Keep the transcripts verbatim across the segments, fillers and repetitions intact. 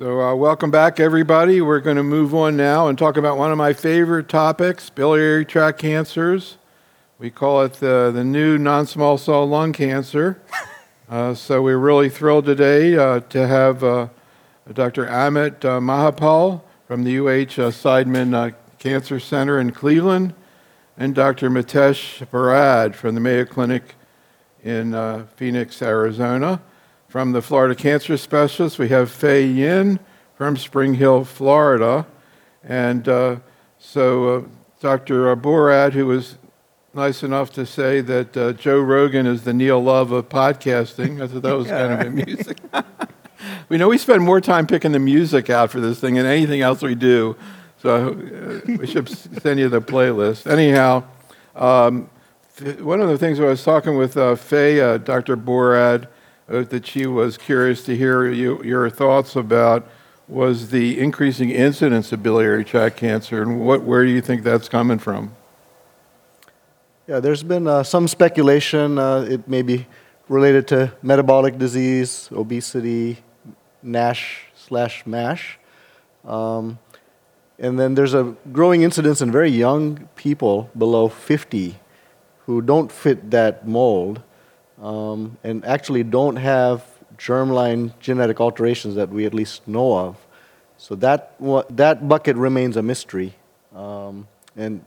So uh, welcome back, everybody. We're going to move on now and talk about one of my favorite topics, biliary tract cancers. We call it the, the new non-small cell lung cancer. Uh, so we're really thrilled today uh, to have uh, Doctor Amit uh, Mahapal from the U H uh, Seidman uh, Cancer Center in Cleveland, and Doctor Mitesh Barad from the Mayo Clinic in uh, Phoenix, Arizona. From the Florida Cancer Specialists, we have Fei Yin from Spring Hill, Florida. And uh, so uh, Doctor Barad, who was nice enough to say that uh, Joe Rogan is the Neil Love of podcasting. I thought that was kind of amusing. We know we spend more time picking the music out for this thing than anything else we do. So uh, we should send you the playlist. Anyhow, um, one of the things I was talking with uh, Fei, uh, Doctor Barad, uh, that she was curious to hear you, your thoughts about was the increasing incidence of biliary tract cancer, and what, where do you think that's coming from? Yeah, there's been uh, some speculation. Uh, it may be related to metabolic disease, obesity, NASH slash MASH. Um, and then there's a growing incidence in very young people below fifty who don't fit that mold um, and actually don't have germline genetic alterations that we at least know of. So that, that bucket remains a mystery. Um, and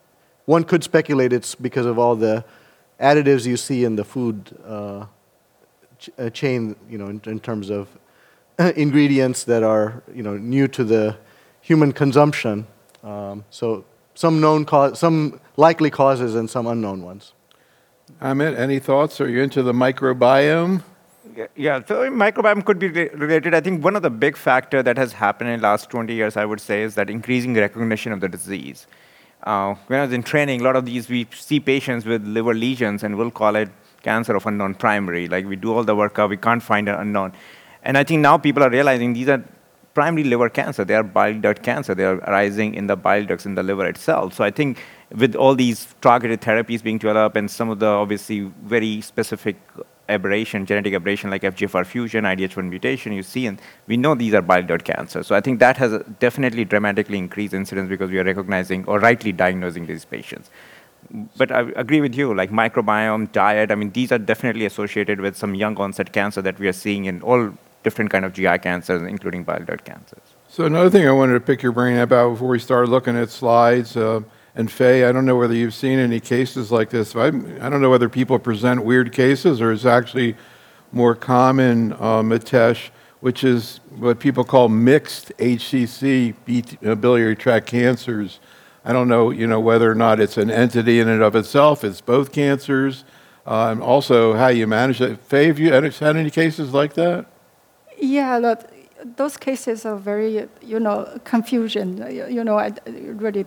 one could speculate it's because of all the additives you see in the food uh, ch- uh, chain, you know, in, in terms of ingredients that are, you know, new to the human consumption. Um, so some known cause, some likely causes, and some unknown ones. Amit, any thoughts? Are you into the microbiome? Yeah, so microbiome could be re- related. I think one of the big factor that has happened in the last twenty years, I would say, is that increasing recognition of the disease. Uh, when I was in training, a lot of these, we see patients with liver lesions, and we'll call it cancer of unknown primary. Like, we do all the workup, we can't find an unknown. And I think now people are realizing these are primary liver cancer. They are bile duct cancer. They are arising in the bile ducts in the liver itself. So I think with all these targeted therapies being developed and some of the obviously very specific aberration, genetic aberration like F G F R fusion, I D H one mutation you see, and we know these are bile duct cancer. So I think that has definitely dramatically increased incidence because we are recognizing or rightly diagnosing these patients. But I agree with you, like microbiome, diet, I mean, these are definitely associated with some young onset cancer that we are seeing in all different kind of G I cancers, including bile duct cancers. So another thing I wanted to pick your brain about before we start looking at slides, uh, and Fei, I don't know whether you've seen any cases like this. I, I don't know whether people present weird cases or it's actually more common, uh, Mitesh, which is what people call mixed H C C, biliary tract cancers. I don't know, you know, whether or not it's an entity in and of itself. It's both cancers, uh, and also how you manage it. Fei, have you had any cases like that? Yeah, that, those cases are very, you know, confusion. You, you know, I, really,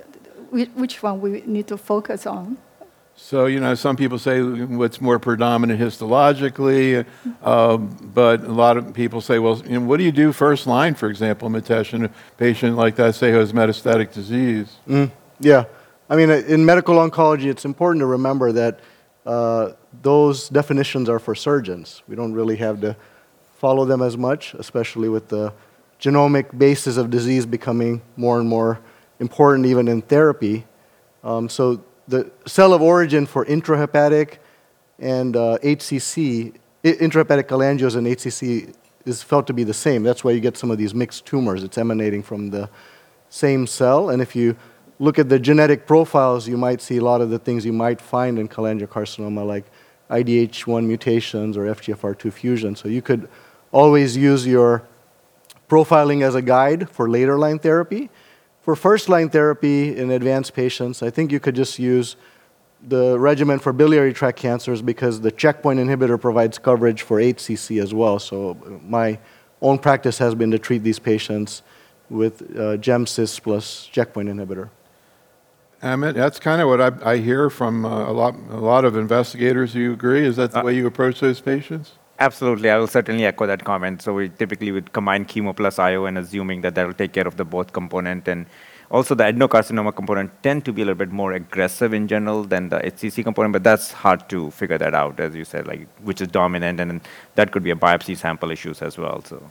which one we need to focus on. So, you know, some people say what's more predominant histologically, uh, but a lot of people say, well, you know, what do you do first line, for example, Mitesh, in a patient like that, say, who has metastatic disease? Mm, yeah. I mean, in medical oncology, it's important to remember that uh, those definitions are for surgeons. We don't really have to follow them as much, especially with the genomic basis of disease becoming more and more important even in therapy. Um, so the cell of origin for intrahepatic and uh, H C C, intrahepatic cholangiomas and H C C is felt to be the same. That's why you get some of these mixed tumors. It's emanating from the same cell. And if you look at the genetic profiles, you might see a lot of the things you might find in cholangiocarcinoma, like I D H one mutations or F G F R two fusion. So you could always use your profiling as a guide for later line therapy. For first line therapy in advanced patients, I think you could just use the regimen for biliary tract cancers because the checkpoint inhibitor provides coverage for H C C as well. So my own practice has been to treat these patients with uh, Gemcis plus checkpoint inhibitor. Amit, that's kind of what I, I hear from uh, a lot a lot of investigators. Do you agree? Is that the uh, way you approach those patients? Absolutely. I will certainly echo that comment. So we typically would combine chemo plus I O and assuming that that will take care of the both component. And also the adenocarcinoma component tend to be a little bit more aggressive in general than the H C C component, but that's hard to figure that out, as you said, like which is dominant, and that could be a biopsy sample issues as well. So.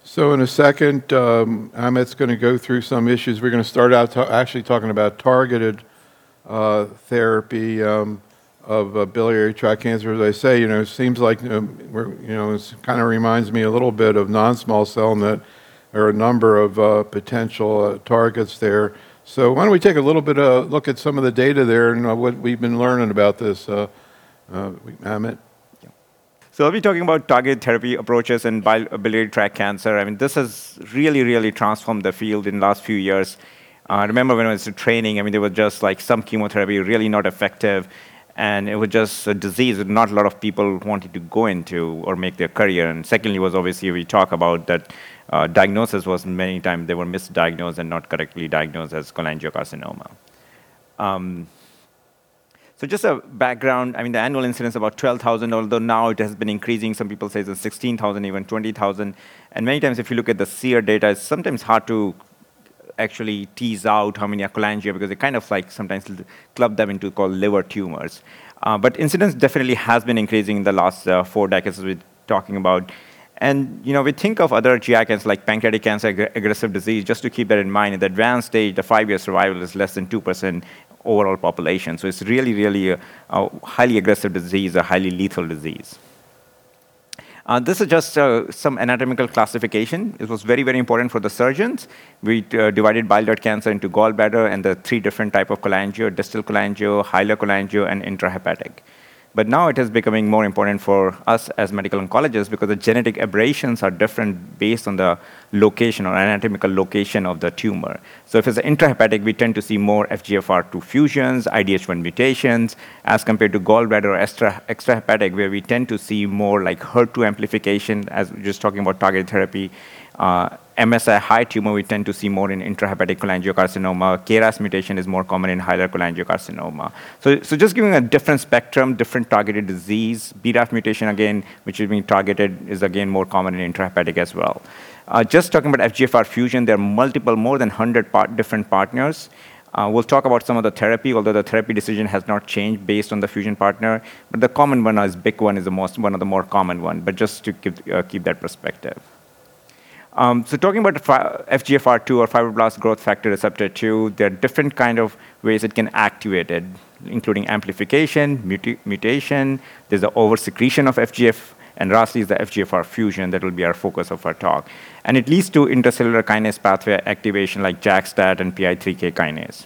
So in a second, um, Amit's going to go through some issues. We're going to start out ta- actually talking about targeted uh, therapy um, of uh, biliary tract cancer. As I say, you know, it seems like, um, we're, you know, it kind of reminds me a little bit of non-small cell in that there are a number of uh, potential uh, targets there. So why don't we take a little bit of look at some of the data there and uh, what we've been learning about this, uh, uh, Amit? So I'll be talking about targeted therapy approaches in bil- biliary tract cancer. I mean, this has really, really transformed the field in the last few years. Uh, I remember when I was training, I mean, there was just like some chemotherapy really not effective, and it was just a disease that not a lot of people wanted to go into or make their career. And secondly was obviously we talk about that uh, diagnosis was many times they were misdiagnosed and not correctly diagnosed as cholangiocarcinoma. Um, So just a background, I mean, the annual incidence is about twelve thousand, although now it has been increasing. Some people say it's sixteen thousand, even twenty thousand. And many times if you look at the SEER data, it's sometimes hard to actually tease out how many are cholangio because they kind of like sometimes club them into called liver tumors. Uh, but incidence definitely has been increasing in the last uh, four decades as we're talking about. And you know, we think of other G I cancers like pancreatic cancer, ag- aggressive disease, just to keep that in mind. In the advanced stage, the five-year survival is less than two percent overall population. So it's really, really a, a highly aggressive disease, a highly lethal disease. Uh, this is just uh, some anatomical classification. It was very, very important for the surgeons. We uh, divided bile duct cancer into gallbladder and the three different type of cholangio, distal cholangio, hilar cholangio, and intrahepatic. But now it is becoming more important for us as medical oncologists because the genetic aberrations are different based on the location or anatomical location of the tumor. So if it's intrahepatic, we tend to see more F G F R two fusions, I D H one mutations, as compared to gallbladder or extra, extrahepatic, where we tend to see more like H E R two amplification, as we're just talking about targeted therapy. Uh, M S I high tumor, we tend to see more in intrahepatic cholangiocarcinoma. K R A S mutation is more common in hilar cholangiocarcinoma. So, so just giving a different spectrum, different targeted disease. B R A F mutation, again, which is being targeted, is again more common in intrahepatic as well. Uh, just talking about F G F R fusion, there are multiple, more than one hundred part, different partners. Uh, we'll talk about some of the therapy, although the therapy decision has not changed based on the fusion partner. But the common one is B I C one is the most, one of the more common one, but just to keep, uh, keep that perspective. Um, so talking about F G F R two or fibroblast growth factor receptor two, there are different kind of ways it can activate it, including amplification, muta- mutation, there's the oversecretion of F G F, and lastly is the F G F R fusion that will be our focus of our talk. And it leads to intercellular kinase pathway activation like JAK-STAT and P I three K kinase.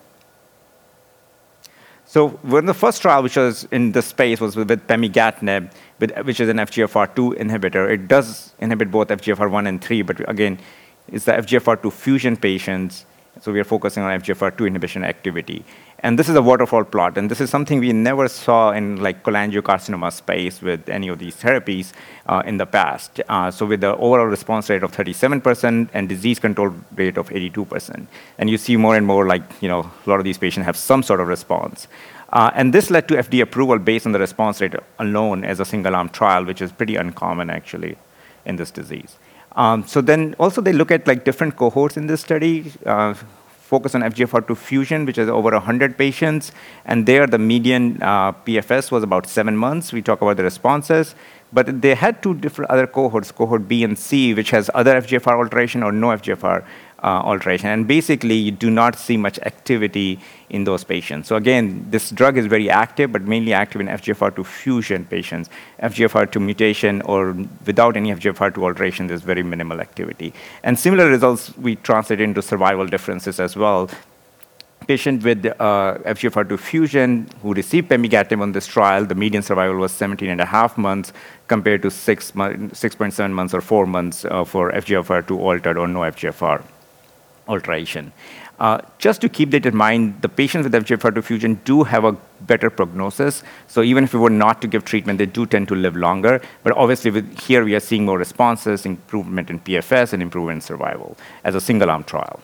So when the first trial, which was in this space, was with pemigatinib, with, which is an F G F R two inhibitor. It does inhibit both F G F R one and three, but again, it's the F G F R two fusion patients, so we are focusing on F G F R two inhibition activity. And this is a waterfall plot, and this is something we never saw in like cholangiocarcinoma space with any of these therapies uh, in the past. Uh, so with the overall response rate of thirty-seven percent and disease control rate of eighty-two percent. And you see more and more like, you know, a lot of these patients have some sort of response. Uh, and this led to F D A approval based on the response rate alone as a single-arm trial, which is pretty uncommon actually in this disease. Um, so then also they look at like different cohorts in this study, uh, focus on F G F R two fusion, which is over one hundred patients. And there the median uh, P F S was about seven months. We talk about the responses. But they had two different other cohorts, cohort B and C, which has other F G F R alteration or no F G F R uh, alteration. And basically, you do not see much activity in those patients. So again, this drug is very active, but mainly active in F G F R two fusion patients. F G F R two mutation or without any F G F R two alteration, there's very minimal activity. And similar results we translate into survival differences as well. Patient with uh, F G F R two fusion who received pemigatinib on this trial, the median survival was seventeen and a half months compared to six point seven months or four months uh, for F G F R two altered or no F G F R alteration. Uh, just to keep that in mind, the patients with F G F R two fusion do have a better prognosis. So even if we were not to give treatment, they do tend to live longer. But obviously, with here we are seeing more responses, improvement in P F S, and improvement in survival as a single-arm trial.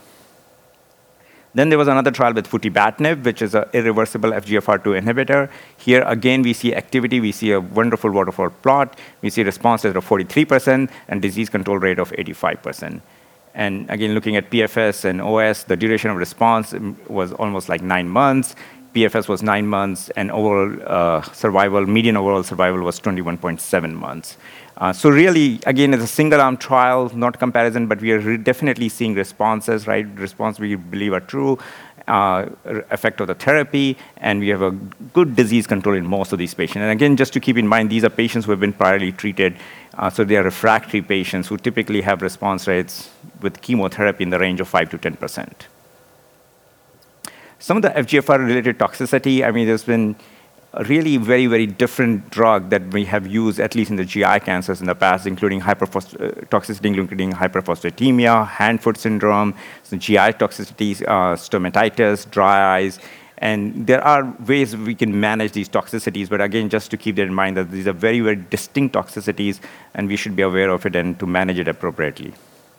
Then there was another trial with futibatinib, which is an irreversible F G F R two inhibitor. Here, again, we see activity. We see a wonderful waterfall plot. We see response rate of forty-three percent and disease control rate of eighty-five percent. And again, looking at P F S and O S, the duration of response was almost like nine months. P F S was nine months, and overall uh, survival, median overall survival was twenty-one point seven months. Uh, so really, again, it's a single-arm trial, not comparison, but we are re- definitely seeing responses, right? Response we believe are true, uh, effect of the therapy, and we have a good disease control in most of these patients. And again, just to keep in mind, these are patients who have been priorly treated, uh, so they are refractory patients who typically have response rates with chemotherapy in the range of five to ten percent. Some of the F G F R-related toxicity, I mean, there's been a really very, very different drug that we have used, at least in the G I cancers in the past, including hyperphos- uh, toxicity, including hyperphosphatemia, hand-foot syndrome, some G I toxicities, uh, stomatitis, dry eyes. And there are ways we can manage these toxicities, but again, just to keep that in mind that these are very, very distinct toxicities, and we should be aware of it and to manage it appropriately.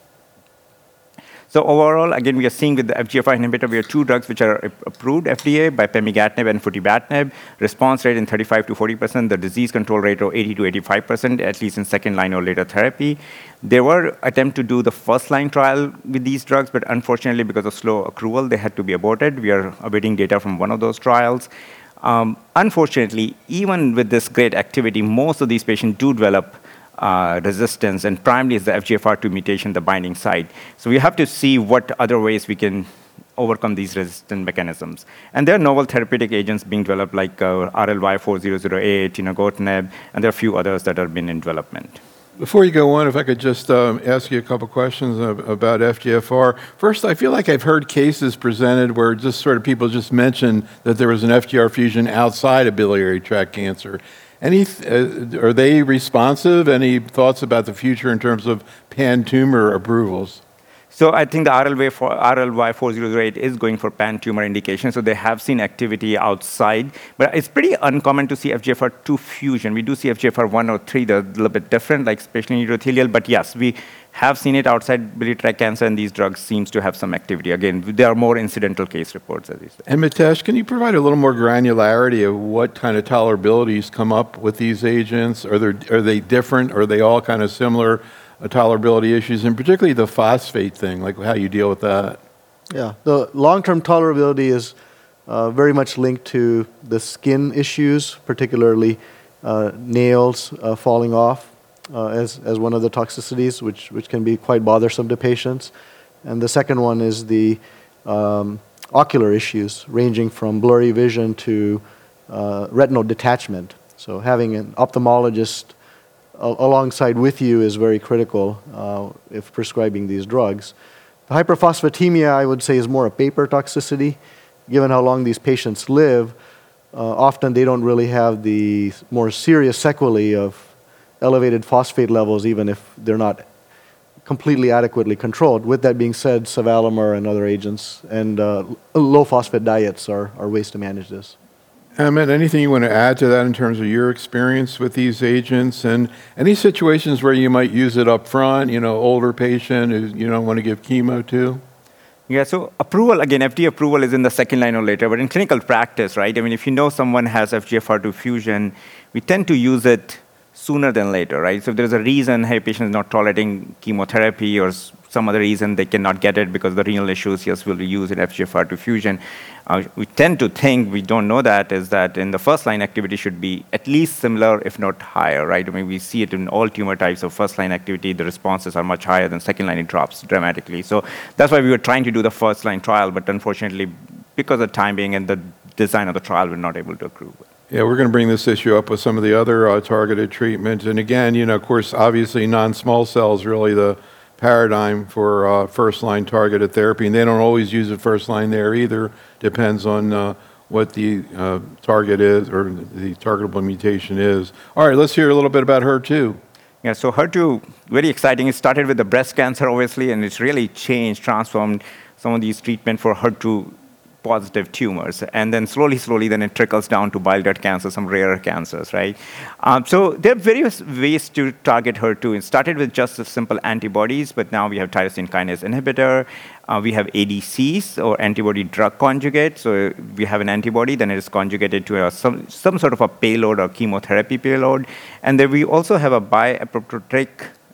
So overall, again, we are seeing with the F G F R inhibitor, we have two drugs which are approved F D A by pemigatinib and futibatinib. Response rate in thirty-five to forty percent, the disease control rate of eighty to eighty-five percent, at least in second line or later therapy. There were attempts to do the first line trial with these drugs, but unfortunately, because of slow accrual, they had to be aborted. We are awaiting data from one of those trials. Um, unfortunately, even with this great activity, most of these patients do develop Uh, resistance, and primarily is the F G F R two mutation, the binding site. So we have to see what other ways we can overcome these resistant mechanisms. And there are novel therapeutic agents being developed like uh, R L Y four zero zero eight, tinagotinib, and there are a few others that have been in development. Before you go on, if I could just um, ask you a couple questions of, about F G F R. First, I feel like I've heard cases presented where just sort of people just mentioned that there was an F G F R fusion outside of biliary tract cancer. Any, uh, are they responsive? Any thoughts about the future in terms of pan-tumor approvals? So I think the R L Y four zero zero eight is going for pan-tumor indication, so they have seen activity outside. But it's pretty uncommon to see F G F R two fusion. We do see F G F R one or three, they're a little bit different, like especially in urothelial. But yes, we have seen it outside biliary tract cancer, and these drugs seems to have some activity. Again, there are more incidental case reports, as you said. And Mitesh, can you provide a little more granularity of what kind of tolerabilities come up with these agents? Are, there, are they different? Are they all kind of similar uh, tolerability issues, and particularly the phosphate thing, like how you deal with that? Yeah, the long-term tolerability is uh, very much linked to the skin issues, particularly uh, nails uh, falling off. Uh, as, as one of the toxicities, which, which can be quite bothersome to patients. And the second one is the um, ocular issues, ranging from blurry vision to uh, retinal detachment. So having an ophthalmologist a- alongside with you is very critical uh, if prescribing these drugs. The hyperphosphatemia, I would say, is more a paper toxicity. Given how long these patients live, uh, often they don't really have the more serious sequelae of elevated phosphate levels, even if they're not completely adequately controlled. With that being said, sevelamer and other agents and uh, low phosphate diets are, are ways to manage this. Amit, anything you want to add to that in terms of your experience with these agents, and any situations where you might use it up front, you know, older patient who you don't want to give chemo to? Yeah, so approval, again, F D A approval is in the second line or later, but in clinical practice, right, I mean, if you know someone has F G F R two fusion, we tend to use it sooner than later, right? So if there's a reason, hey, patient is not tolerating chemotherapy or some other reason they cannot get it because the renal issues, yes, will be used in F G F R two fusion. Uh, we tend to think, we don't know that, is that in the first line activity should be at least similar, if not higher, right? I mean, we see it in all tumor types of first line activity, the responses are much higher than second line, it drops dramatically. So that's why we were trying to do the first line trial, but unfortunately, because of timing and the design of the trial, we're not able to accrue it. Yeah, we're going to bring this issue up with some of the other uh, targeted treatments. And again, you know, of course, obviously non-small cell is really the paradigm for uh, first-line targeted therapy. And they don't always use it first line there either. Depends on uh, what the uh, target is or the targetable mutation is. All right, let's hear a little bit about H E R two. Yeah, so H E R two, very exciting. It started with the breast cancer, obviously, and it's really changed, transformed some of these treatment for H E R two positive tumors. And then slowly, slowly, then it trickles down to bile duct cancer, some rarer cancers, right? Um, so there are various ways to target H E R two. It started with just a simple antibodies, but now we have tyrosine kinase inhibitor. Uh, we have A D Cs, or antibody drug conjugate. So we have an antibody, then it is conjugated to a, some, some sort of a payload or chemotherapy payload. And then we also have a biapoptotic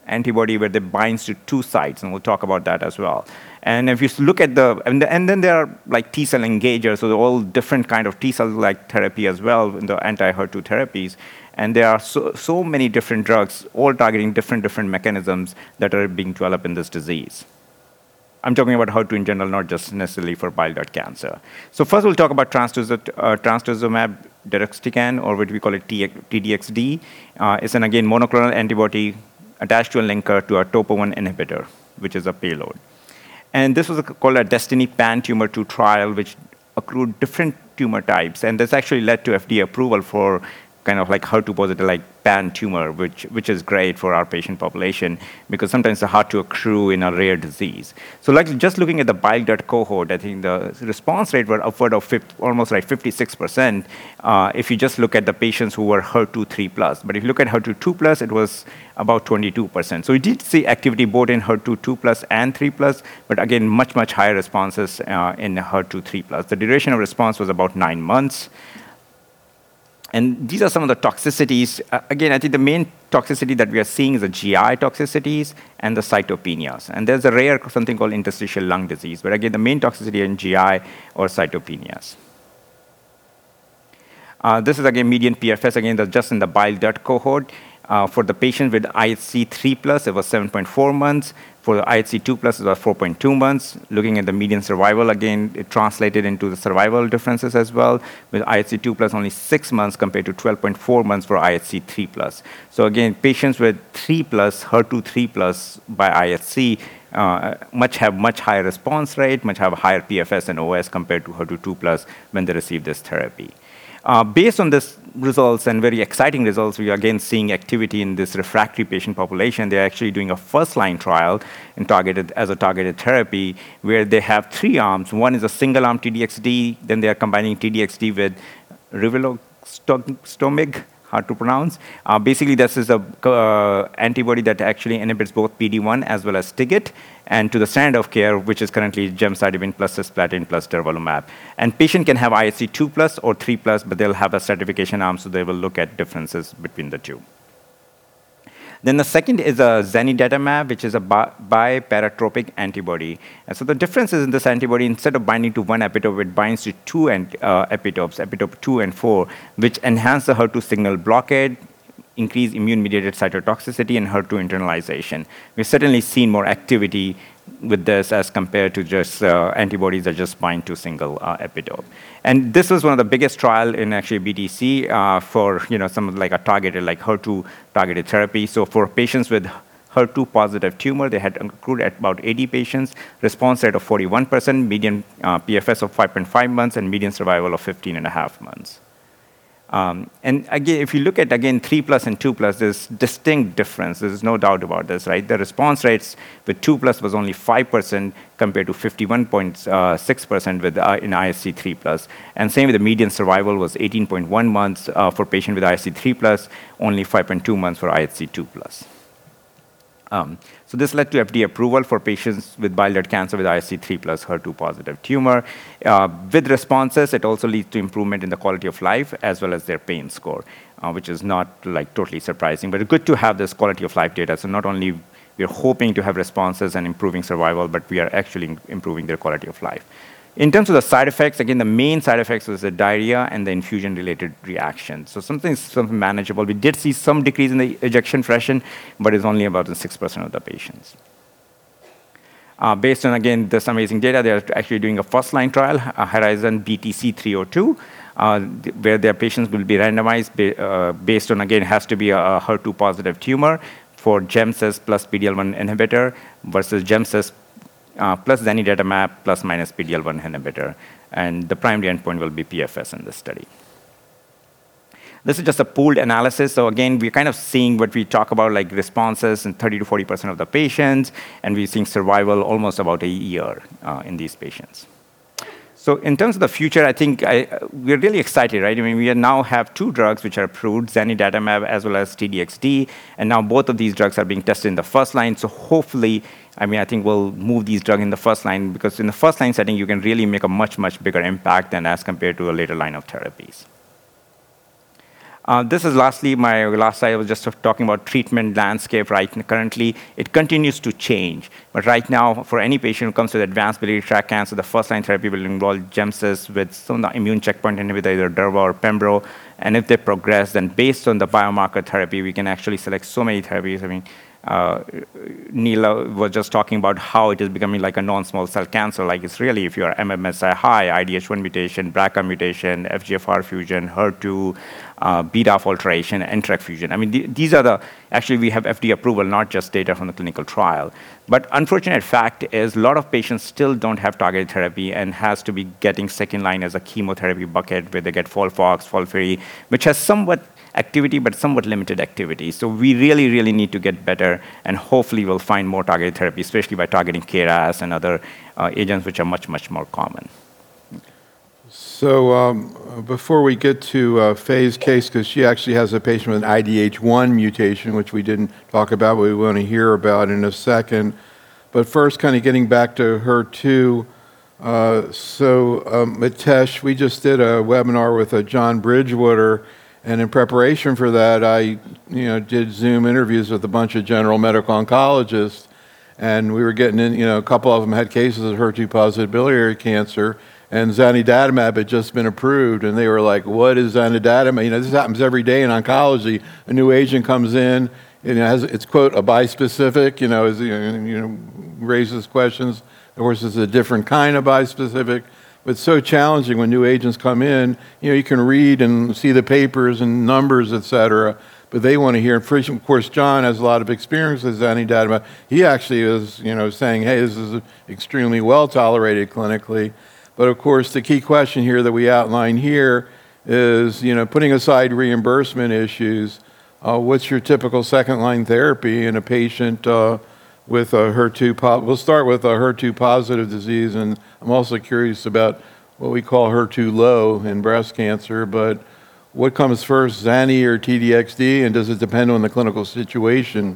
antibody where they binds to two sites, and we'll talk about that as well. And if you look at the, and, the, and then there are like T-cell engagers, so they're all different kind of T-cell-like therapy as well in the anti-H E R two therapies. And there are so, so many different drugs, all targeting different, different mechanisms that are being developed in this disease. I'm talking about H E R two in general, not just necessarily for bile duct cancer. So first we'll talk about trastuzumab, uh, trastuzumab deruxtecan, or what we call it T D X D. Uh, it's an, again, monoclonal antibody attached to a linker to a topo one inhibitor, which is a payload. And this was a, called a Destiny Pan Tumor two trial, which accrued different tumor types. And this actually led to F D A approval for kind of like H E R two positive, like pan tumor, which, which is great for our patient population because sometimes it's hard to accrue in a rare disease. So like just looking at the bile duct cohort, I think the response rate were upward of fifty, almost like fifty-six percent uh, if you just look at the patients who were H E R two three plus. But if you look at H E R two two plus, it was about twenty-two percent. So we did see activity both in H E R two two plus and three plus, but again, much, much higher responses uh, in H E R two three plus. The duration of response was about nine months. And these are some of the toxicities. Uh, again, I think the main toxicity that we are seeing is the G I toxicities and the cytopenias. And there's a rare something called interstitial lung disease, but again, the main toxicity in G I or cytopenias. Uh, this is again median P F S, again, that's just in the bile duct cohort. Uh, for the patient with I H C three plus, it was seven point four months. For the I H C two plus, it was four point two months. Looking at the median survival, again, it translated into the survival differences as well. With I H C two plus, only six months compared to twelve point four months for I H C three plus. So again, patients with three plus, H E R two three plus by I H C, uh, much have much higher response rate, much have higher P F S and O S compared to H E R two two plus when they receive this therapy. Uh, based on this results and very exciting results, we are again seeing activity in this refractory patient population. They're actually doing a first-line trial in targeted as a targeted therapy where they have three arms. One is a single-arm T D X D, then they are combining T D X D with rivilostomig, hard to pronounce. Uh, basically, this is a uh, antibody that actually inhibits both P D one as well as TIGIT, and to the standard of care, which is currently gemcitabine plus cisplatin plus durvalumab. And patient can have I H C two plus or three plus, but they'll have a stratification arm, so they will look at differences between the two. Then the second is a zanidatamab, which is a bi biparatropic antibody. And so the difference is in this antibody, instead of binding to one epitope, it binds to two and, uh, epitopes, epitope two and four, which enhance the H E R two signal blockade, increase immune-mediated cytotoxicity, and H E R two internalization. We've certainly seen more activity with this as compared to just uh, antibodies that just bind to single uh, epitope. And this was one of the biggest trial in actually B T C uh, for you know some like a targeted like H E R two targeted therapy. So for patients with H E R two positive tumor, they had accrued at about eighty patients, response rate of forty-one percent, median uh, P F S of five point five months, and median survival of fifteen and a half months. Um, and again, if you look at, again, three plus and two plus, there's distinct difference. There's no doubt about this, right? The response rates with two plus was only five percent compared to fifty-one point six percent with uh, in I H C three plus. And same with the median survival was eighteen point one months uh, for patient with I H C three plus, only five point two months for I H C two plus. Um, so this led to F D A approval for patients with bile duct cancer with I H C three plus H E R two positive tumor. Uh, with responses, it also leads to improvement in the quality of life as well as their pain score, uh, which is not like totally surprising, but it's good to have this quality of life data. So not only we're hoping to have responses and improving survival, but we are actually improving their quality of life. In terms of the side effects, again, the main side effects was the diarrhea and the infusion-related reactions. So something, something manageable. We did see some decrease in the ejection fraction, but it's only about in six percent of the patients. Uh, based on, again, this amazing data, they're actually doing a first-line trial, uh, Horizon B T C three oh two, uh, where their patients will be randomized ba uh, based on, again, it has to be a, a H E R two positive tumor for GemCis plus P D L one inhibitor versus GemCis Uh, plus zanidatamab plus minus P D L one inhibitor. And the primary endpoint will be P F S in this study. This is just a pooled analysis. So again, we're kind of seeing what we talk about, like responses in thirty to forty percent of the patients, and we're seeing survival almost about a year uh, in these patients. So in terms of the future, I think I, we're really excited, right? I mean, we now have two drugs which are approved, zanidatamab as well as T D X D, and now both of these drugs are being tested in the first line. So hopefully, I mean, I think we'll move these drugs in the first line, because in the first line setting, you can really make a much, much bigger impact than as compared to a later line of therapies. Uh, this is lastly, my last slide, I was just talking about treatment landscape right now. Currently, it continues to change. But right now, for any patient who comes with advanced biliary tract cancer, the first-line therapy will involve Gemcis with some of the immune checkpoint inhibitor, either Durva or Pembro. And if they progress, then based on the biomarker therapy, we can actually select so many therapies. I mean, uh, Neela was just talking about how it is becoming like a non-small cell cancer. Like it's really, if you're M M S I high, I D H one mutation, B R C A mutation, F G F R fusion, H E R two, uh, B D A F alteration, N T R K fusion. I mean, th these are the, actually we have F D A approval, not just data from the clinical trial. But unfortunate fact is a lot of patients still don't have targeted therapy and has to be getting second line as a chemotherapy bucket where they get FOLFOX, FOLFIRI, which has somewhat activity, but somewhat limited activity. So we really, really need to get better, and hopefully we'll find more targeted therapy, especially by targeting K R A S and other uh, agents which are much, much more common. So um, before we get to uh, Faye's case, because she actually has a patient with an I D H one mutation, which we didn't talk about, but we want to hear about in a second. But first, kind of getting back to H E R two, uh, so um, Mitesh, we just did a webinar with uh, John Bridgewater, and in preparation for that, I you know, did Zoom interviews with a bunch of general medical oncologists, and we were getting in, you know, a couple of them had cases of H E R two positive biliary cancer, and zanidatamab had just been approved, and they were like, what is zanidatamab? You know, this happens every day in oncology. A new agent comes in, and it has, it's, quote, a bispecific, you know, is, you know, you know, raises questions. Of course, it's a different kind of bispecific, but it's so challenging when new agents come in. You know, you can read and see the papers and numbers, et cetera, but they want to hear. Of course, John has a lot of experience with zanidatamab. He actually is, you know, saying, hey, this is extremely well tolerated clinically. But of course, the key question here that we outline here is, you know, putting aside reimbursement issues, uh, what's your typical second-line therapy in a patient uh, with a H E R two? Po- we'll start with a H E R two positive disease, and I'm also curious about what we call H E R two low in breast cancer. But what comes first, Zani or T D X D, and does it depend on the clinical situation?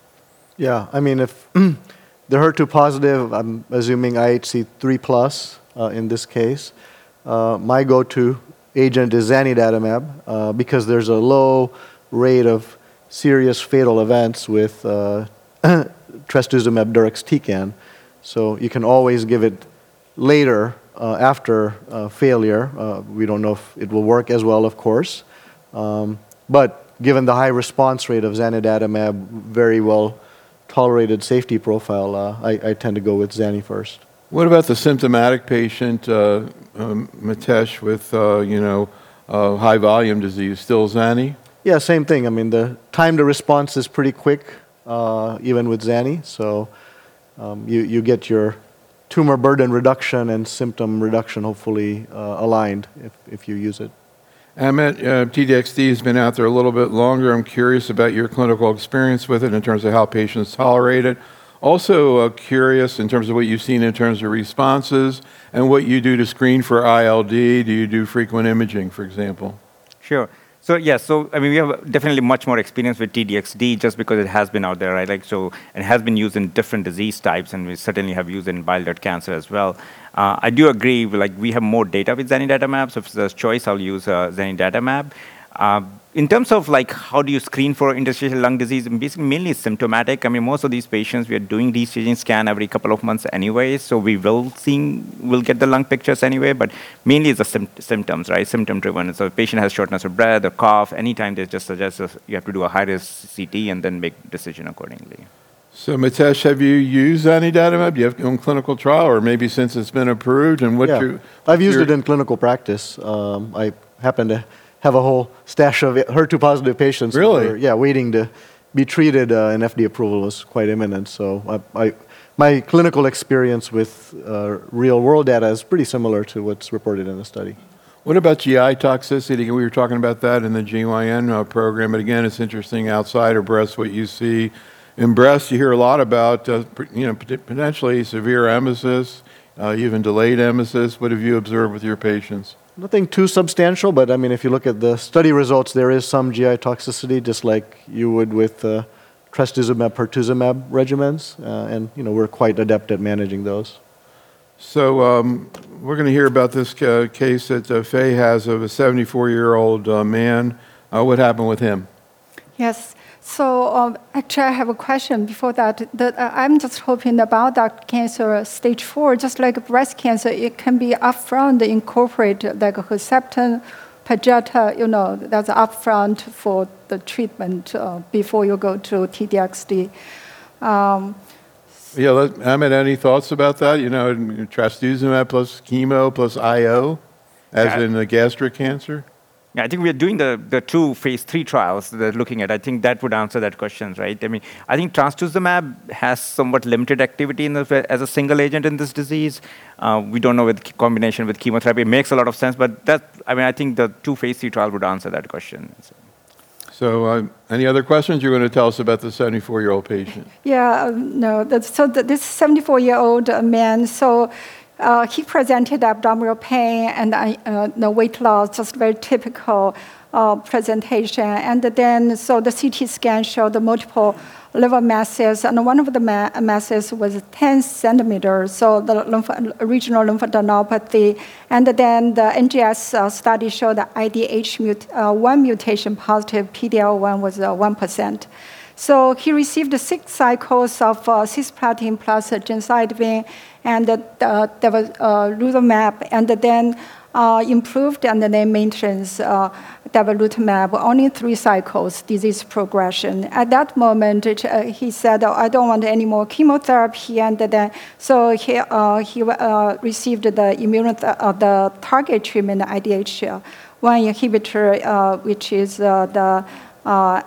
Yeah, I mean, if the H E R two positive, I'm assuming I H C three plus. Uh, in this case, uh, my go-to agent is zanidatamab uh, because there's a low rate of serious fatal events with uh, trastuzumab deruxtecan. So you can always give it later uh, after uh, failure. Uh, we don't know if it will work as well, of course. Um, but given the high response rate of zanidatamab, very well tolerated safety profile, uh, I, I tend to go with Zani first. What about the symptomatic patient, uh, um, Mitesh, with, uh, you know, uh, high volume disease? Still Zani? Yeah, same thing. I mean, the time to response is pretty quick, uh, even with Zani. So um, you, you get your tumor burden reduction and symptom reduction hopefully uh, aligned if, if you use it. Amit, uh, T D X D has been out there a little bit longer. I'm curious about your clinical experience with it in terms of how patients tolerate it. Also uh, curious in terms of what you've seen in terms of responses and what you do to screen for I L D. Do you do frequent imaging, for example? Sure. So yes, so I mean we have definitely much more experience with T D X D just because it has been out there, right? Like so, it has been used in different disease types, and we certainly have used it in bile duct cancer as well. Uh, I do agree. Like we have more data with zanidatamab, so if there's a choice, I'll use uh, zanidatamab. Uh, in terms of like how do you screen for interstitial lung disease, basically mainly symptomatic. I mean, most of these patients, we are doing restaging scan every couple of months anyway, so we will see, we'll get the lung pictures anyway, but mainly it's the sim- symptoms, right? Symptom driven. So if a patient has shortness of breath or cough, anytime they just suggest us, you have to do a high-risk C T and then make decision accordingly. So Mitesh, have you used zanidatamab? Do you have your own clinical trial, or maybe since it's been approved? And what yeah. you, I've used your, it in clinical practice. Um, I happen to have a whole stash of H E R two positive patients. Really? Who were, yeah, waiting to be treated, uh, and F D A approval was quite imminent. So I, I, my clinical experience with uh, real-world data is pretty similar to what's reported in the study. What about G I toxicity? We were talking about that in the G Y N uh, program, but again, it's interesting outside of breast what you see. In breast, you hear a lot about, uh, you know, potentially severe emesis, uh, even delayed emesis. What have you observed with your patients? Nothing too substantial, but I mean, if you look at the study results, there is some G I toxicity, just like you would with uh, trastuzumab, pertuzumab regimens, uh, and you know we're quite adept at managing those. So um, we're going to hear about this uh, case that uh, Faye has of a seventy-four-year-old uh, man Uh, what happened with him? Yes. So um, actually, I have a question before that. The, uh, I'm just hoping about that cancer stage four, just like breast cancer, it can be upfront incorporate like Herceptin, Perjeta, you know, that's upfront for the treatment uh, before you go to T D X D. Um, Yeah, let, Ahmed, any thoughts about that? You know, trastuzumab plus chemo plus I O, as Yeah. in the gastric cancer? Yeah, I think we are doing the, the two phase three trials that are looking at. I think that would answer that question, right? I mean, I think trastuzumab has somewhat limited activity in the, as a single agent in this disease. Uh, we don't know with combination with chemotherapy. It makes a lot of sense, but that, I mean, I think the two phase three trial would answer that question. So. So, uh, any other questions? You're going to tell us about the seventy-four-year-old patient. Yeah, um, no. That's, so the, this seventy-four-year-old man, so uh, he presented abdominal pain and uh, no weight loss, just very typical uh, presentation. And then, so the C T scan showed the multiple liver masses, and one of the ma- masses was ten centimeters, so the lymph- regional lymphadenopathy. And then the N G S uh, study showed the I D H mut- uh, one mutation positive, P D L one was uh, one percent. So he received six cycles of uh, cisplatin plus gemcitabine and uh, there was uh, darolutamab, and then uh, improved and then maintenance uh, darolutamab, only three cycles, disease progression. At that moment, it, uh, he said, oh, I don't want any more chemotherapy, and then so he uh, he uh, received the immune uh, the target treatment I D H one inhibitor, uh, which is uh, the uh,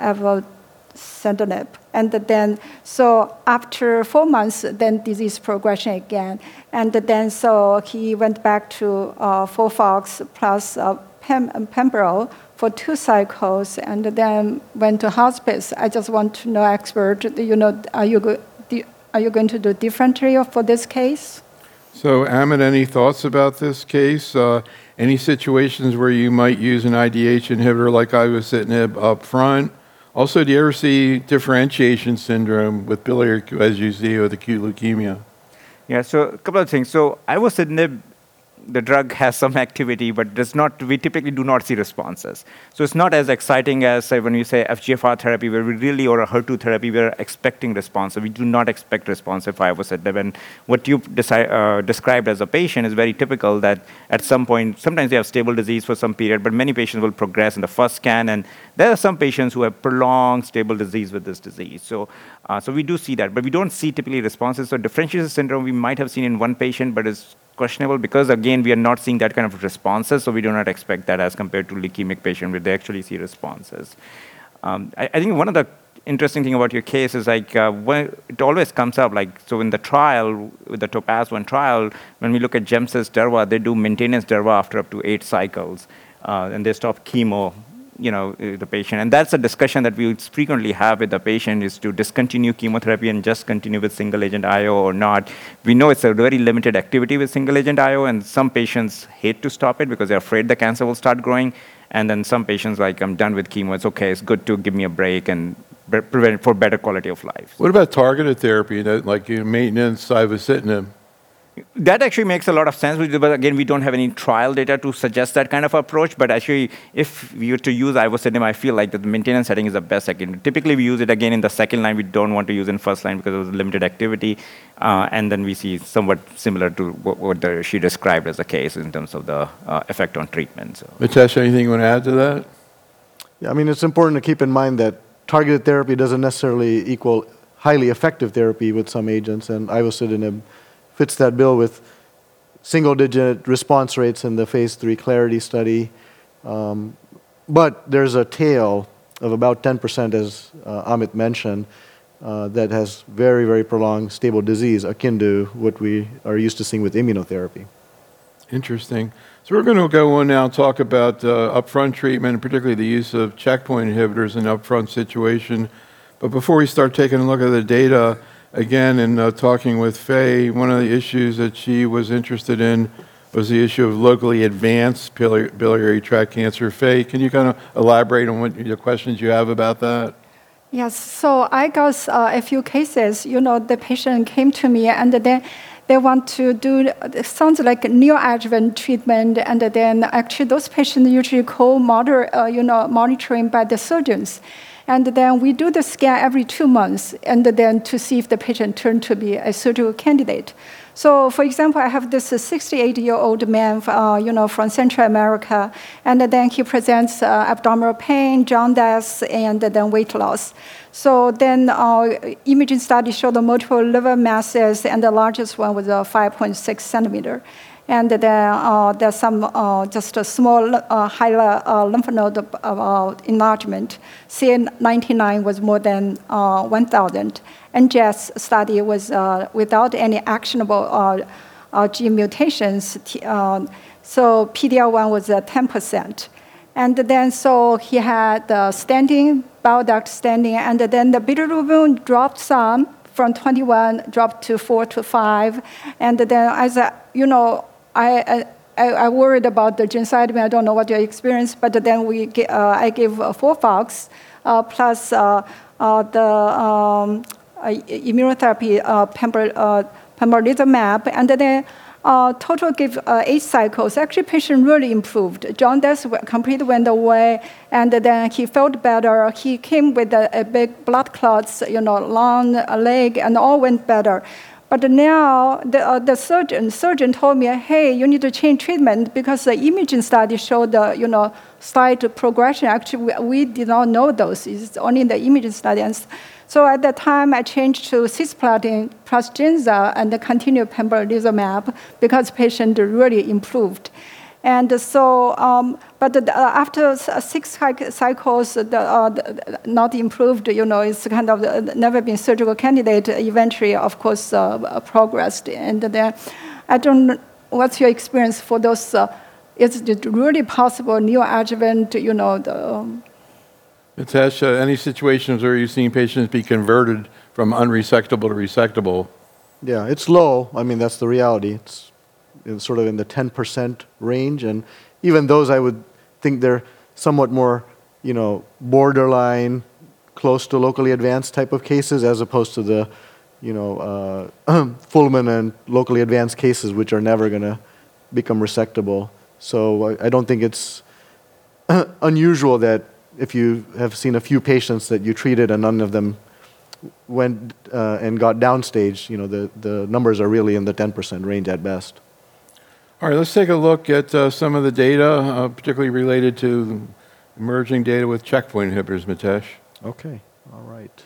evolocumab. And then, so after four months, then disease progression again. And then, so he went back to uh, FOLFOX plus uh, Pem- Pembro for two cycles, and then went to hospice. I just want to know, expert, you know, are you, go- are you going to do differently for this case? So, Ahmed, any thoughts about this case? Uh, any situations where you might use an I D H inhibitor like ivosidenib up front? Also, do you ever see differentiation syndrome with biliary, as you see with acute leukemia? Yeah, so a couple of things. So ivosidenib, the drug has some activity, but does not. We typically do not see responses. So it's not as exciting as say, when you say F G F R therapy, where we really, or a H E R two therapy, we're expecting response. So we do not expect response if ivosidenib. And what you deci- uh, described as a patient is very typical. That at some point, sometimes they have stable disease for some period, but many patients will progress in the first scan. And there are some patients who have prolonged stable disease with this disease. So, uh, so we do see that, but we don't see typically responses. So differentiation syndrome we might have seen in one patient, but it's questionable because, again, we are not seeing that kind of responses, so we do not expect that as compared to leukemic patient where they actually see responses. Um, I, I think one of the interesting thing about your case is like uh, when it always comes up, like, so in the trial, with the TOPAZ one trial, when we look at GemCis Durva, they do maintenance Durva after up to eight cycles, uh, and they stop chemo, you know, the patient. And that's a discussion that we frequently have with the patient, is to discontinue chemotherapy and just continue with single agent I O or not. We know it's a very limited activity with single agent I O, and some patients hate to stop it because they're afraid the cancer will start growing. And then some patients like, I'm done with chemo, it's okay, it's good to give me a break and be- prevent for better quality of life. What about targeted therapy, that, like you know, maintenance ivosidenib? That actually makes a lot of sense, but again, we don't have any trial data to suggest that kind of approach. But actually, if we were to use ivosidenib, I feel like the maintenance setting is the best second. Typically, we use it again in the second line. We don't want to use it in first line because of the limited activity. Uh, and then we see somewhat similar to what, what the, she described as a case in terms of the uh, effect on treatment. So. Mitesh, anything you want to add to that? Yeah, I mean, it's important to keep in mind that targeted therapy doesn't necessarily equal highly effective therapy with some agents, and ivosidenib fits that bill with single-digit response rates in the phase three Clarity study. Um, but there's a tail of about ten percent, as uh, Amit mentioned, uh, that has very, very prolonged stable disease, akin to what we are used to seeing with immunotherapy. Interesting. So we're going to go on now and talk about uh, upfront treatment, and particularly the use of checkpoint inhibitors in upfront situation. But before we start taking a look at the data, again, in uh, talking with Faye, one of the issues that she was interested in was the issue of locally advanced biliary, biliary tract cancer. Faye, can you kind of elaborate on what the questions you have about that? Yes, so I got uh, a few cases. You know, the patient came to me and then they want to do, it sounds like neoadjuvant treatment, and then actually those patients usually co-monitor, uh, you know, monitoring by the surgeons. And then we do the scan every two months, and then to see if the patient turned to be a surgical candidate. So, for example, I have this sixty-eight-year-old man, uh, you know, from Central America, and then he presents uh, abdominal pain, jaundice, and then weight loss. So then uh, imaging study showed the multiple liver masses, and the largest one was uh, five point six centimeter. And then uh, there's some uh, just a small uh, higher uh, lymph node uh, enlargement. C A ninety-nine was more than uh, one thousand. N G S study was uh, without any actionable uh, uh, gene mutations. Uh, so P D L one was uh, ten percent. And then so he had uh, standing, bile duct standing, and then the bilirubin dropped some from twenty-one, dropped to four to five. And then as a, you know, I, I, I worried about the gemcitabine. I don't know what your experience, but then we get, uh, I gave uh, FOLFOX uh, plus uh, uh, the um, uh, immunotherapy, uh, pember, uh, pembrolizumab, and then uh, total gave uh, eight cycles. Actually, patient really improved. Jaundice completely went away, and then he felt better. He came with a, a big blood clots, you know, lung, leg, and all went better. But now the, uh, the surgeon surgeon told me, hey, you need to change treatment because the imaging study showed the you know slight progression. Actually, we, we did not know those. It's only in the imaging study. And so at that time, I changed to cisplatin plus Genza and continued pembrolizumab because patient really improved. And so, um, but the, uh, after six cycles, the, uh, the, not improved, you know, it's kind of uh, never been surgical candidate. Eventually, of course, uh, progressed. And then, I don't know, what's your experience for those? Uh, is it really possible neoadjuvant, you know, the... Um, Mitesh, uh, any situations where you've seen patients be converted from unresectable to resectable? Yeah, it's low. I mean, that's the reality. It's It's sort of in the ten percent range, and even those I would think they're somewhat more, you know, borderline, close to locally advanced type of cases, as opposed to the, you know, uh, Fulman and locally advanced cases, which are never going to become resectable. So I, I don't think it's unusual that if you have seen a few patients that you treated and none of them went uh, and got downstage, you know, the, the numbers are really in the ten percent range at best. All right, let's take a look at uh, some of the data, uh, particularly related to emerging data with checkpoint inhibitors, Mitesh. Okay, all right.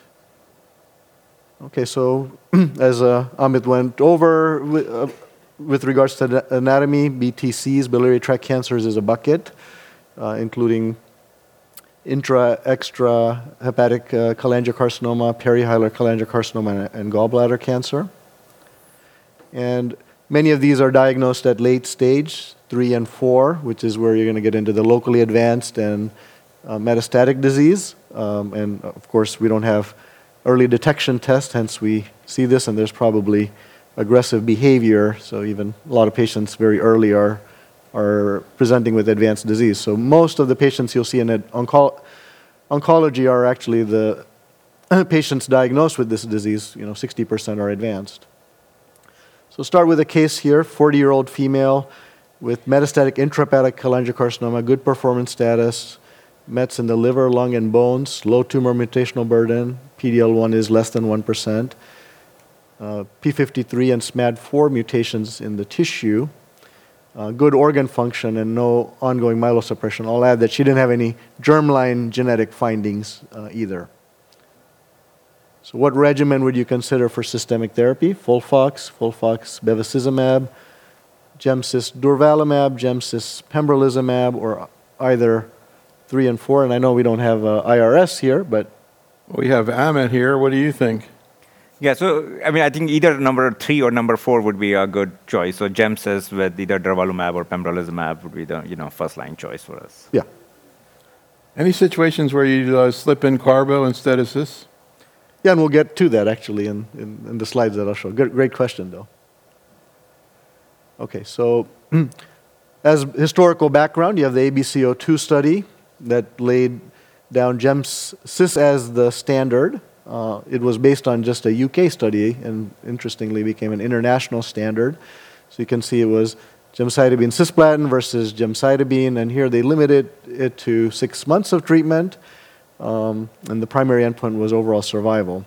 Okay, so as uh, Amit went over, with, uh, with regards to anatomy, B T Cs, biliary tract cancers, is a bucket, uh, including intra, extra hepatic uh, cholangiocarcinoma, perihilar cholangiocarcinoma, and, and gallbladder cancer. And many of these are diagnosed at late stage, three and four, which is where you're going to get into the locally advanced and uh, metastatic disease. Um, and of course, we don't have early detection tests, hence we see this, and there's probably aggressive behavior. So even a lot of patients very early are, are presenting with advanced disease. So most of the patients you'll see in onco oncology are actually the patients diagnosed with this disease. You know, sixty percent are advanced. So start with a case here, forty-year-old female with metastatic intrahepatic cholangiocarcinoma, good performance status, mets in the liver, lung, and bones, low tumor mutational burden, P D L one is less than one percent, uh, P fifty-three and S M A D four mutations in the tissue, uh, good organ function, and no ongoing myelosuppression. I'll add that she didn't have any germline genetic findings uh, either. So what regimen would you consider for systemic therapy? FOLFOX, FOLFOX bevacizumab, Gemcis durvalumab, Gemcis pembrolizumab, or either three and four. And I know we don't have uh, I R S here, but... We have Amit here. What do you think? Yeah, so, I mean, I think either number three or number four would be a good choice. So Gemcis with either durvalumab or pembrolizumab would be the, you know, first-line choice for us. Yeah. Any situations where you uh, slip in carbo instead of cis? Yeah, and we'll get to that actually in, in, in the slides that I'll show. Good, great question, though. Okay, so as historical background, you have the A B C zero two study that laid down Gemcis as the standard Uh, it was based on just a U K study, and interestingly became an international standard. So you can see it was gemcitabine cisplatin versus gemcitabine, and here they limited it to six months of treatment, um, and the primary endpoint was overall survival.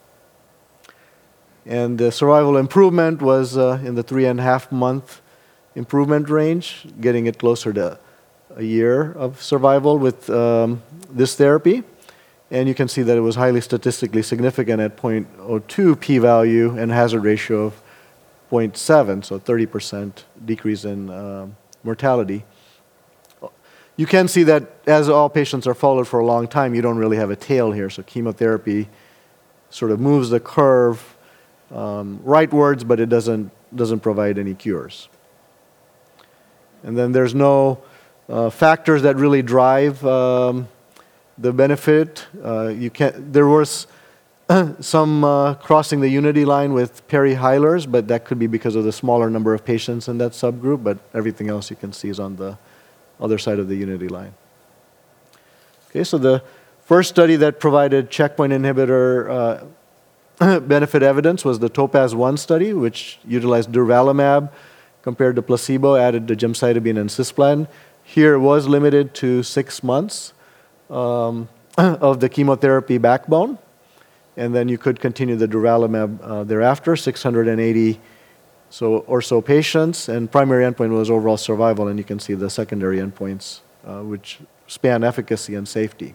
And the survival improvement was uh, in the three and a half month improvement range, getting it closer to a year of survival with um, this therapy. And you can see that it was highly statistically significant at zero point zero two p-value and hazard ratio of zero point seven, so thirty percent decrease in uh, mortality. You can see that as all patients are followed for a long time, you don't really have a tail here, so chemotherapy sort of moves the curve um, rightwards, but it doesn't, doesn't provide any cures. And then there's no uh, factors that really drive um, the benefit. Uh, you can, there was some uh, crossing the unity line with peri-Heilers, but that could be because of the smaller number of patients in that subgroup, but everything else you can see is on the other side of the unity line. Okay, so the first study that provided checkpoint inhibitor uh, benefit evidence was the TOPAZ one study, which utilized durvalumab compared to placebo, added to gemcitabine and cisplatin. Here it was limited to six months um, of the chemotherapy backbone, and then you could continue the durvalumab uh, thereafter, six hundred eighty so, or so patients, and primary endpoint was overall survival, and you can see the secondary endpoints, uh, which span efficacy and safety.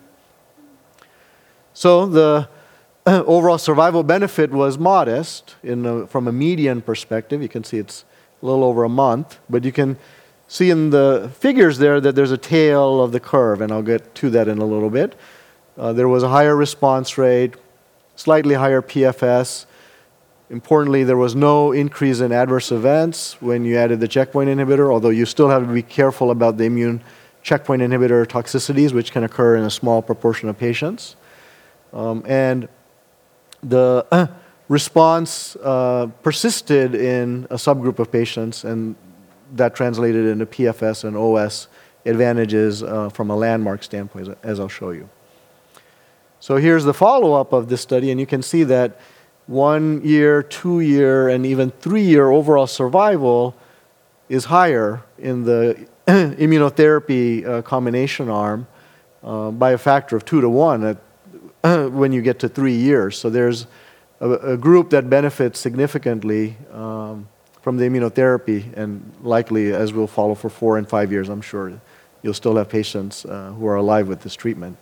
So the overall survival benefit was modest in a, from a median perspective. You can see it's a little over a month, but you can see in the figures there that there's a tail of the curve, and I'll get to that in a little bit. Uh, there was a higher response rate, slightly higher P F S. Importantly, there was no increase in adverse events when you added the checkpoint inhibitor, although you still have to be careful about the immune checkpoint inhibitor toxicities, which can occur in a small proportion of patients. Um, and the uh, response uh, persisted in a subgroup of patients, and that translated into P F S and O S advantages uh, from a landmark standpoint, as I'll show you. So here's the follow-up of this study, and you can see that one year, two year, and even three year overall survival is higher in the immunotherapy uh, combination arm uh, by a factor of two to one at, uh, when you get to three years. So there's a, a group that benefits significantly um, from the immunotherapy, and likely, as we'll follow for four and five years, I'm sure you'll still have patients uh, who are alive with this treatment.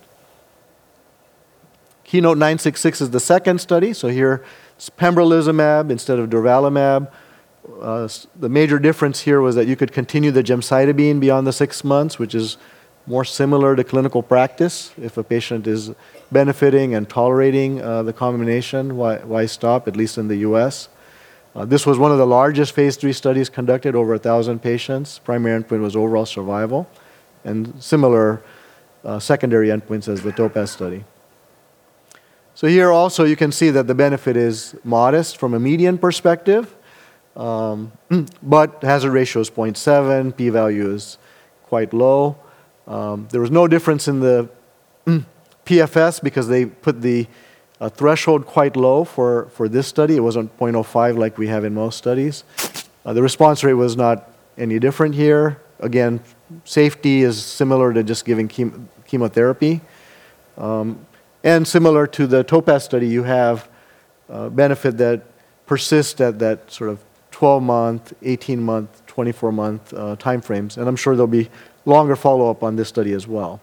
Keynote nine six six is the second study. So here it's pembrolizumab instead of durvalumab. Uh, the major difference here was that you could continue the gemcitabine beyond the six months, which is more similar to clinical practice. If a patient is benefiting and tolerating uh, the combination, why, why stop, at least in the U S? Uh, this was one of the largest phase three studies conducted, over one thousand patients. Primary endpoint was overall survival, and similar uh, secondary endpoints as the TOPAZ study. So here also you can see that the benefit is modest from a median perspective, um, but hazard ratio is zero point seven, p-value is quite low. Um, there was no difference in the P F S because they put the uh, threshold quite low for, for this study. It wasn't zero point zero five like we have in most studies. Uh, the response rate was not any different here. Again, safety is similar to just giving chem chemotherapy. Um, And similar to the TOPAZ study, you have uh, benefit that persists at that sort of twelve month, eighteen month, twenty-four month uh, time frames. And I'm sure there'll be longer follow-up on this study as well.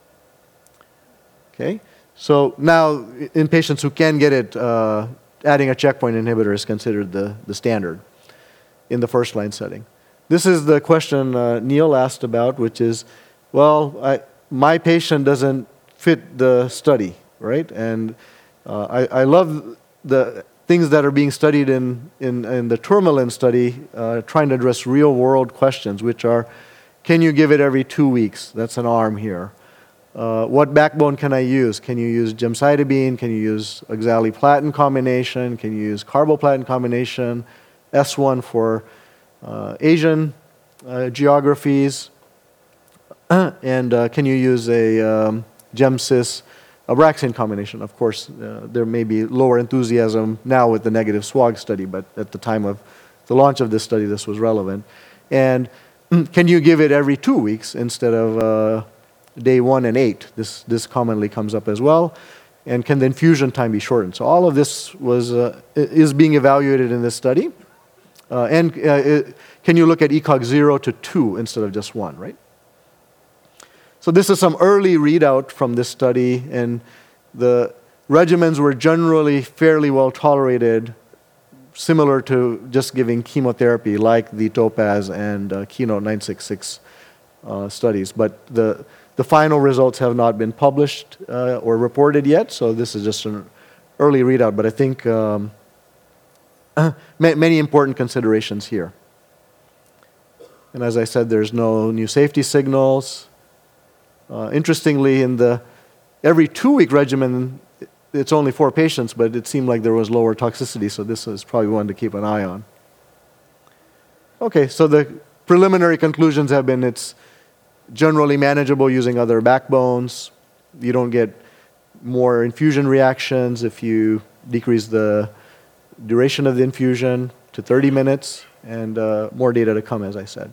Okay, so now in patients who can get it, uh, adding a checkpoint inhibitor is considered the, the standard in the first line setting. This is the question uh, Neil asked about, which is, well, I, my patient doesn't fit the study, right? And uh, I, I love the things that are being studied in, in, in the Tourmaline study, uh, trying to address real world questions, which are, can you give it every two weeks? That's an arm here. Uh, what backbone can I use? Can you use gemcitabine? Can you use oxaliplatin combination? Can you use carboplatin combination? S one for uh, Asian uh, geographies. And uh, can you use a um, GemCis Abraxane combination. Of course, uh, there may be lower enthusiasm now with the negative SWOG study, but at the time of the launch of this study, this was relevant. And can you give it every two weeks instead of uh, day one and eight? This, this commonly comes up as well. And can the infusion time be shortened? So all of this was, uh, is being evaluated in this study. Uh, and uh, it, can you look at E C O G zero to two instead of just one, right? So this is some early readout from this study, and the regimens were generally fairly well tolerated, similar to just giving chemotherapy like the TOPAZ and uh, Keynote nine six six uh, studies. But the, the final results have not been published uh, or reported yet, so this is just an early readout. But I think um, many important considerations here. And as I said, there's no new safety signals. Uh, interestingly, in the every two-week regimen, it's only four patients, but it seemed like there was lower toxicity, so this is probably one to keep an eye on. Okay, so the preliminary conclusions have been it's generally manageable using other backbones. You don't get more infusion reactions if you decrease the duration of the infusion to thirty minutes, and uh, more data to come, as I said.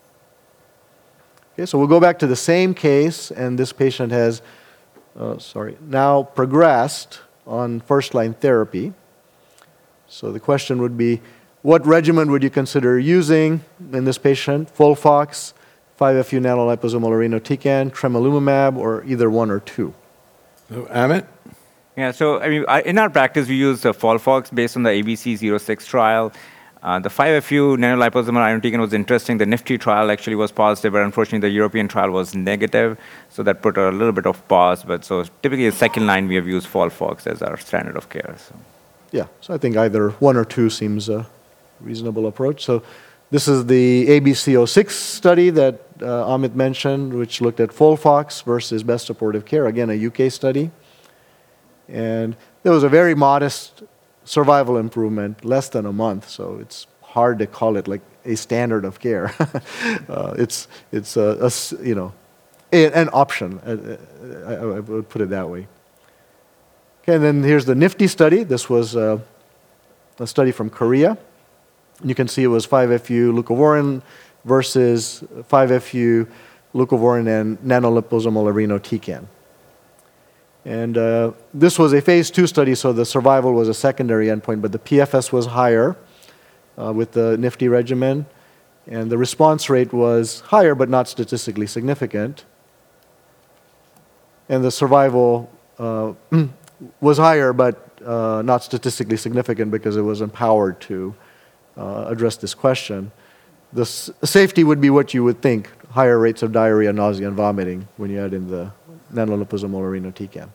Okay, so we'll go back to the same case, and this patient has, uh, sorry, now progressed on first-line therapy. So the question would be, what regimen would you consider using in this patient? FOLFOX, five F U nanoliposomal irinotecan, tremelimumab, or either one or two? So, Amit? Yeah, so I mean, I, in our practice, we use uh, FOLFOX based on the A B C zero six trial. Uh, the five F U nanoliposomal irinotecan was interesting. The NIFTY trial actually was positive, but unfortunately the European trial was negative, so that put a little bit of pause. But so typically, the second line, we have used FOLFOX as our standard of care. So. Yeah, so I think either one or two seems a reasonable approach. So this is the A B C zero six study that uh, Amit mentioned, which looked at FOLFOX versus best supportive care, again, a U K study. And there was a very modest survival improvement, less than a month, so it's hard to call it like a standard of care. uh, it's it's a, a you know a, an option. I, I would put it that way. Okay, and then here's the NIFTY study. This was uh, a study from Korea. You can see it was five F U leucovorin versus five F U leucovorin and nanoliposomal irinotecan. And uh, this was a phase two study, so the survival was a secondary endpoint, but the P F S was higher uh, with the NIFTY regimen, and the response rate was higher but not statistically significant. And the survival uh, was higher but uh, not statistically significant because it was empowered to uh, address this question. The s- safety would be what you would think, higher rates of diarrhea, nausea, and vomiting when you add in the nanoliposomal irinotecan.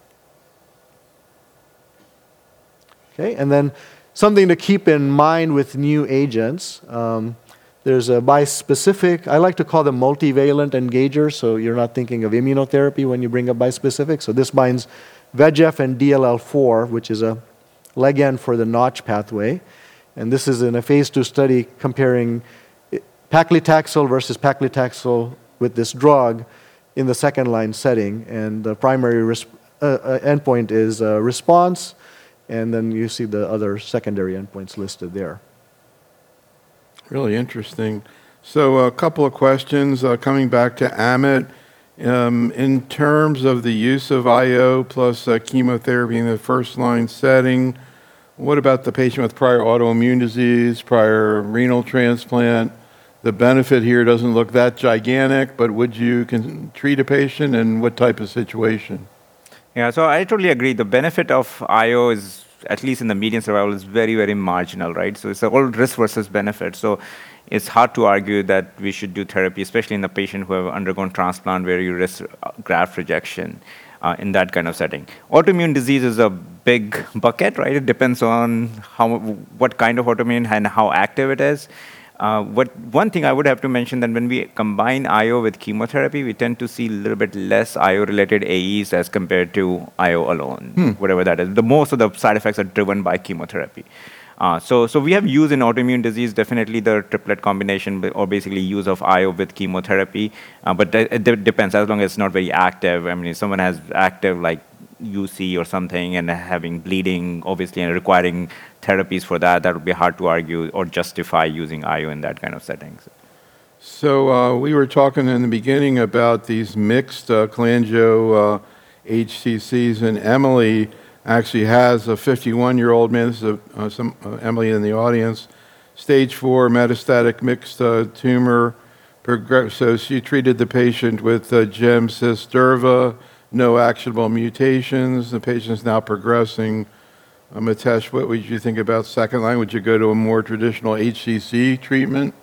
Okay, and then something to keep in mind with new agents. Um, there's a bispecific, I like to call them multivalent engagers, so you're not thinking of immunotherapy when you bring up bispecific. So this binds V E G F and D L L four, which is a ligand for the Notch pathway. And this is in a phase two study comparing paclitaxel versus paclitaxel with this drug in the second line setting, and the primary res- uh, uh, endpoint is uh, response, and then you see the other secondary endpoints listed there. Really interesting. So a couple of questions uh, coming back to Amit. Um, in terms of the use of I O plus uh, chemotherapy in the first line setting, what about the patient with prior autoimmune disease, prior renal transplant? The benefit here doesn't look that gigantic, but would you can treat a patient in what type of situation? Yeah, so I totally agree. The benefit of I O is, at least in the median survival, is very, very marginal, right? So it's all risk versus benefit. So it's hard to argue that we should do therapy, especially in the patient who have undergone transplant where you risk graft rejection uh, in that kind of setting. Autoimmune disease is a big bucket, right? It depends on how, what kind of autoimmune and how active it is. Uh, what one thing I would have to mention that when we combine I O with chemotherapy, we tend to see a little bit less I O-related A Es as compared to I O alone, hmm. whatever that is. The most of the side effects are driven by chemotherapy. Uh, so, so we have used in autoimmune disease definitely the triplet combination, or basically use of I O with chemotherapy. Uh, but it, it depends, as long as it's not very active. I mean, if someone has active like U C or something and having bleeding, obviously, and requiring therapies for that, that would be hard to argue or justify using I O in that kind of settings. So uh, we were talking in the beginning about these mixed uh, cholangio uh, H C Cs, and Emily actually has a fifty-one-year-old man. This is a, uh, some, uh, Emily in the audience, stage four metastatic mixed uh, tumor. Progress- so she treated the patient with uh, gemcitabine, no actionable mutations. The patient's now progressing. Uh, Mitesh, what would you think about second line? Would you go to a more traditional H C C treatment?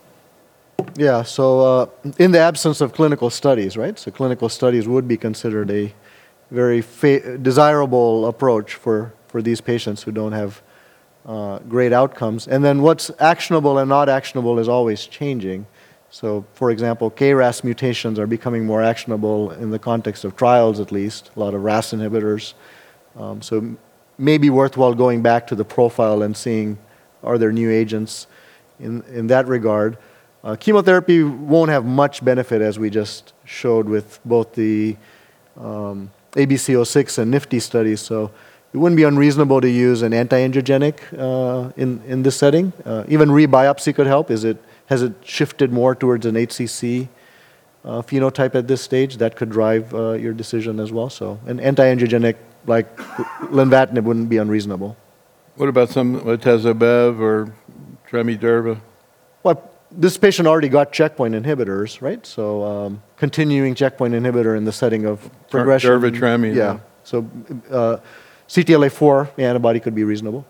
Yeah, so uh, in the absence of clinical studies, right? So clinical studies would be considered a very fa- desirable approach for, for these patients who don't have uh, great outcomes. And then what's actionable and not actionable is always changing. So, for example, K R A S mutations are becoming more actionable in the context of trials, at least, a lot of R A S inhibitors. Um, so it may be worthwhile going back to the profile and seeing, are there new agents in, in that regard. Uh, chemotherapy won't have much benefit, as we just showed with both the um, A B C zero six and NIFTY studies, so it wouldn't be unreasonable to use an anti-angiogenic uh, in, in this setting. Uh, even rebiopsy could help. Is it, has it shifted more towards an H C C uh, phenotype at this stage? That could drive uh, your decision as well. So an anti-angiogenic like lenvatinib wouldn't be unreasonable. What about some atezobev or tremi-durva? Well, this patient already got checkpoint inhibitors, right? So um, continuing checkpoint inhibitor in the setting of progression. Durva-tremi. Yeah. So uh, C T L A four antibody could be reasonable.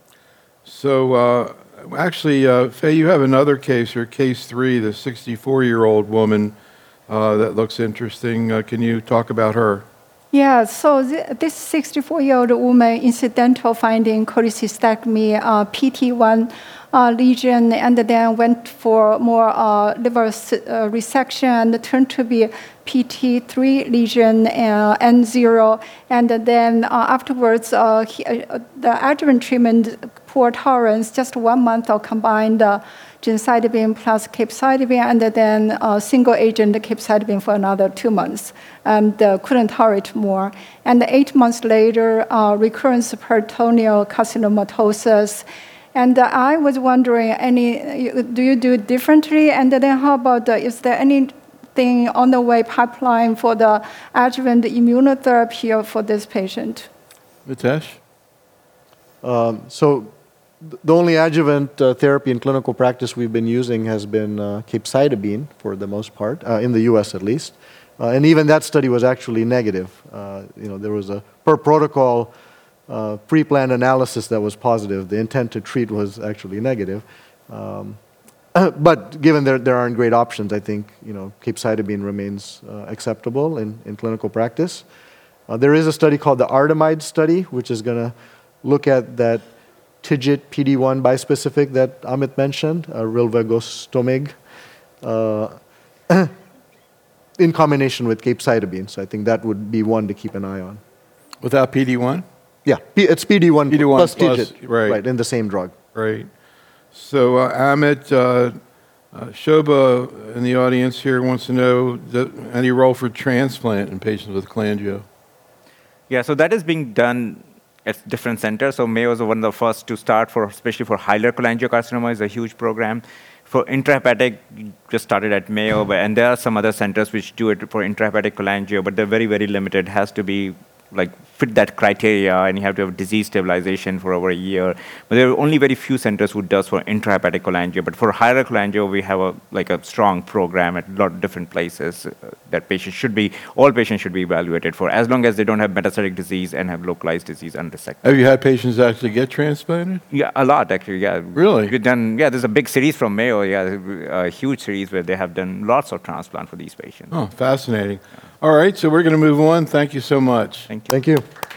So uh, actually, uh, Faye, you have another case, or case three, the sixty-four-year-old woman uh, that looks interesting. Uh, can you talk about her? Yeah, so th- this sixty-four-year-old woman, incidental finding cholecystectomy, uh, P T one uh, lesion, and then went for more uh, liver s- uh, resection, and turned to be P T three lesion, uh, N zero, and then uh, afterwards, uh, he, uh, the adjuvant treatment, poor tolerance, just one month of combined uh, gemcitabine plus capecitabine, and then uh, single agent capecitabine for another two months, and uh, couldn't tolerate more. And eight months later, uh, recurrence peritoneal carcinomatosis. And uh, I was wondering, any do you do it differently? And then how about, uh, is there anything on the way pipeline for the adjuvant immunotherapy for this patient? Mitesh? Um, so the only adjuvant uh, therapy in clinical practice we've been using has been uh, capecitabine for the most part, uh, in the U S at least. Uh, and even that study was actually negative. Uh, you know, there was a per protocol uh, pre-planned analysis that was positive. The intent to treat was actually negative. Um, but given there, there aren't great options, I think, you know, capecitabine remains uh, acceptable in, in clinical practice. Uh, there is a study called the Artemide study, which is going to look at that TIGIT P D one bispecific that Amit mentioned, uh, rilvegostomig, uh, in combination with capecitabine. So I think that would be one to keep an eye on. Without P D one? Yeah, P- it's P D one, P D one plus, plus, TIGIT, right. right, in the same drug. Right. So uh, Amit, uh, uh, Shobha in the audience here wants to know the, any role for transplant in patients with cholangio? Yeah, so that is being done at different centers. So Mayo is one of the first to start for, especially for hilar cholangiocarcinoma, is a huge program. For intrahepatic, just started at Mayo, but, and there are some other centers which do it for intrahepatic cholangio, but they're very, very limited. It has to be like fit that criteria, and you have to have disease stabilization for over a year. But there are only very few centers who does for intrahepatic cholangio. But for hilar cholangio, we have a like a strong program at a lot of different places uh, that patients should be, all patients should be evaluated for, as long as they don't have metastatic disease and have localized disease unresected. Have you had patients actually get transplanted? Yeah, a lot actually. Yeah, Really? We've done. Yeah, there's a big series from Mayo. Yeah, a huge series where they have done lots of transplant for these patients. Oh, fascinating. All right, so we're going to move on. Thank you so much. Thank you. Thank you.